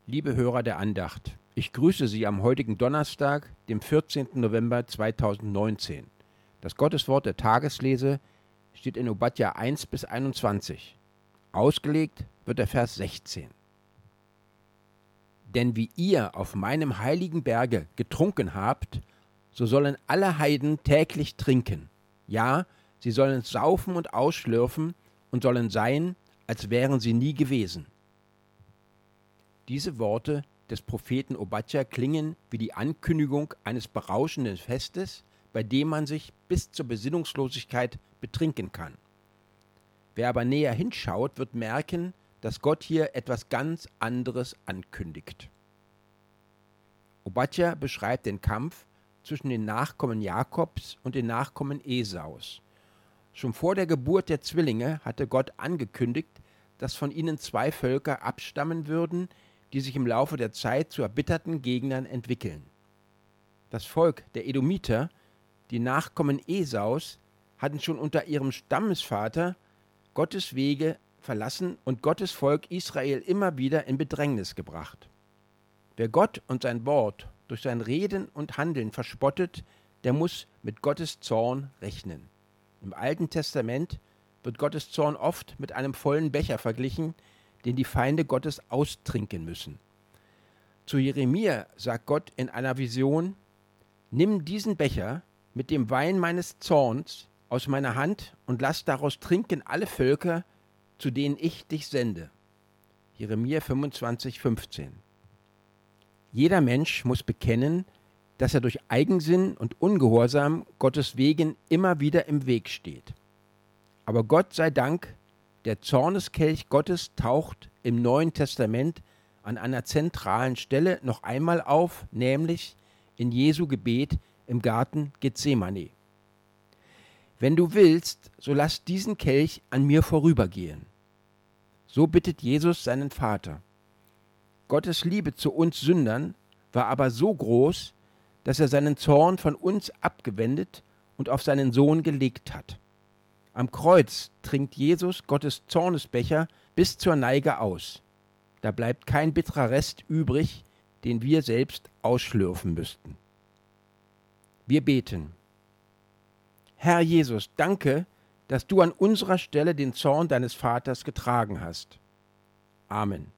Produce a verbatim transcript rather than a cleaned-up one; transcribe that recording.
Liebe Hörer der Andacht, ich grüße Sie am heutigen Donnerstag, dem vierzehnten November zweitausendneunzehn. Das Gotteswort der Tageslese steht in Obadja eins bis einundzwanzig. Ausgelegt wird der Vers sechzehn. Denn wie ihr auf meinem heiligen Berge getrunken habt, so sollen alle Heiden täglich trinken. Ja, sie sollen saufen und ausschlürfen und sollen sein, als wären sie nie gewesen. Diese Worte des Propheten Obadja klingen wie die Ankündigung eines berauschenden Festes, bei dem man sich bis zur Besinnungslosigkeit betrinken kann. Wer aber näher hinschaut, wird merken, dass Gott hier etwas ganz anderes ankündigt. Obadja beschreibt den Kampf zwischen den Nachkommen Jakobs und den Nachkommen Esaus. Schon vor der Geburt der Zwillinge hatte Gott angekündigt, dass von ihnen zwei Völker abstammen würden, die sich im Laufe der Zeit zu erbitterten Gegnern entwickeln. Das Volk der Edomiter, die Nachkommen Esaus, hatten schon unter ihrem Stammesvater Gottes Wege verlassen und Gottes Volk Israel immer wieder in Bedrängnis gebracht. Wer Gott und sein Wort durch sein Reden und Handeln verspottet, der muss mit Gottes Zorn rechnen. Im Alten Testament wird Gottes Zorn oft mit einem vollen Becher verglichen, den die Feinde Gottes austrinken müssen. Zu Jeremia sagt Gott in einer Vision: Nimm diesen Becher mit dem Wein meines Zorns aus meiner Hand und lass daraus trinken alle Völker, zu denen ich dich sende. Jeremia fünfundzwanzig, fünfzehn. Jeder Mensch muss bekennen, dass er durch Eigensinn und Ungehorsam Gottes Wegen immer wieder im Weg steht. Aber Gott sei Dank, der Zorneskelch Gottes taucht im Neuen Testament an einer zentralen Stelle noch einmal auf, nämlich in Jesu Gebet im Garten Gethsemane. Wenn du willst, so lass diesen Kelch an mir vorübergehen. So bittet Jesus seinen Vater. Gottes Liebe zu uns Sündern war aber so groß, dass er seinen Zorn von uns abgewendet und auf seinen Sohn gelegt hat. Am Kreuz trinkt Jesus Gottes Zornesbecher bis zur Neige aus. Da bleibt kein bitterer Rest übrig, den wir selbst ausschlürfen müssten. Wir beten. Herr Jesus, danke, dass du an unserer Stelle den Zorn deines Vaters getragen hast. Amen.